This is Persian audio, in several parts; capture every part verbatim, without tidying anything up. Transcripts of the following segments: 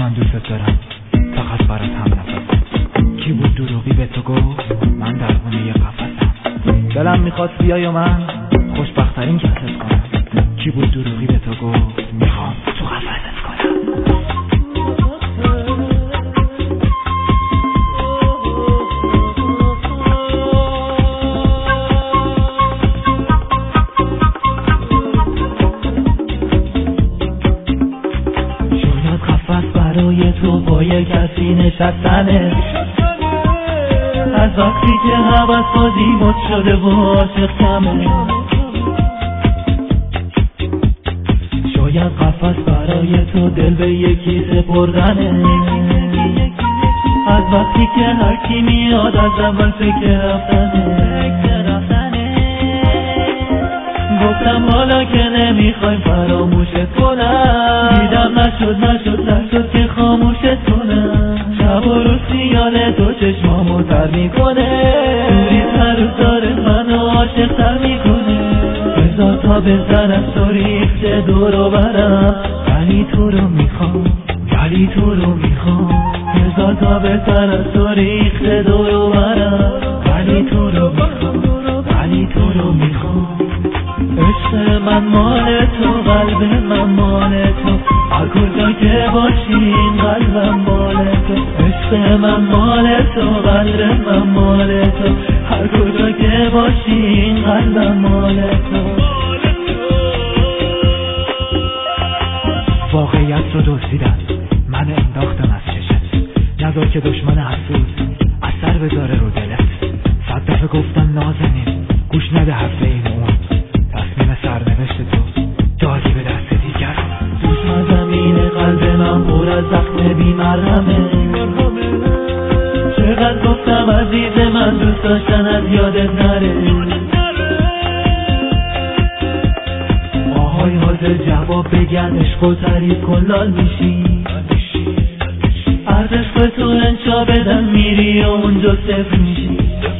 من دوست دارم فقط برات هم نفسم. کی بود دروغی به تو گفت من در خونه قفسم؟ دلم میخواد بیای و من خوشبخت‌ترین کست کنم. کی بود دروغی به تو گفت میخوام تو قفست کنم. شاید قفس برای تو با یک کسی نشستنه، از وقتی که هوس بازی مد شده و عاشق کمه. شاید قفس برای تو دل به یکی سپردنه، از وقتی که هر کی میاد از اول فکر رفتنه. گفتم حالا که نمیخوای فراموشت کنم، دیدم نشد نشد نشد که خاموشت کنم. شب و روز خیال تو چشمامو تر میکنه، دوری هر روز داره منو عاشق تر میکنه. بذار تا بزن از تو ریخته دور و برم، ولی تو رو میخوام ولی تو رو میخوام. بذار تا بزن از تو ریخته دور و برم، ولی تو رو میخوام ولی تو رو میخوام. عشق من مال تو، قلب من مال تو، هر کجا که باشی این قلبم مال تو. عشق من مال تو، قلب من مال تو، هر کجا که باشی این قلبم مال تو. واقعیت رو دزدیدم، من انداختم از چشت، نذار که دشمن حسود اثر بذاره رو دلت. صد دفعه گفتم نازنین گوش نده حرف این اون، تصمیم سرنوشت تو دادی به دست دیگر. دوست زمین قلب من پر از زخم بی‌مرهمه، چقدر گفتم عزیز من دوست داشتن از یادت نره. آهای حاضر جواب بگن عشق و تعریف کن لال میشی، از عشق تو انشا بدن میری و اونجا صفر میشی.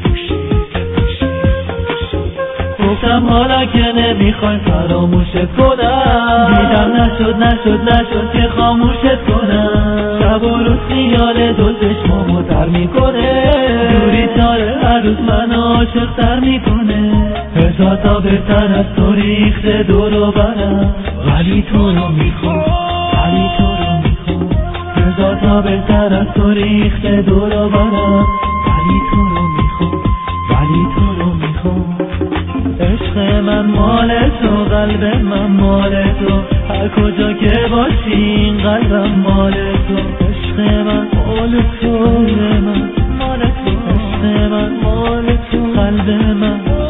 گفتم حالا که نمیخوای فراموشت کنم، دیدم نشد نشد نشد که خاموشت کنم. شب و روز خیال دو چشمامو تر میکنه، دوری تاره هر روز منو عاشق تر میکنه. هزار تا بهتر از تو ریخته دور و برم، ولی تو رو میخوام ولی تو رو میخوام. هزار تا بهتر از تو ریخته دور و برم، ولی تو رو میخوام ولی تو رو میخوام. عشق من مال تو، قلب من مال تو، هر کجا که باشی این قلبم مال تو. عشق من مال تو، من مال تو، عشق من مال تو، قلب من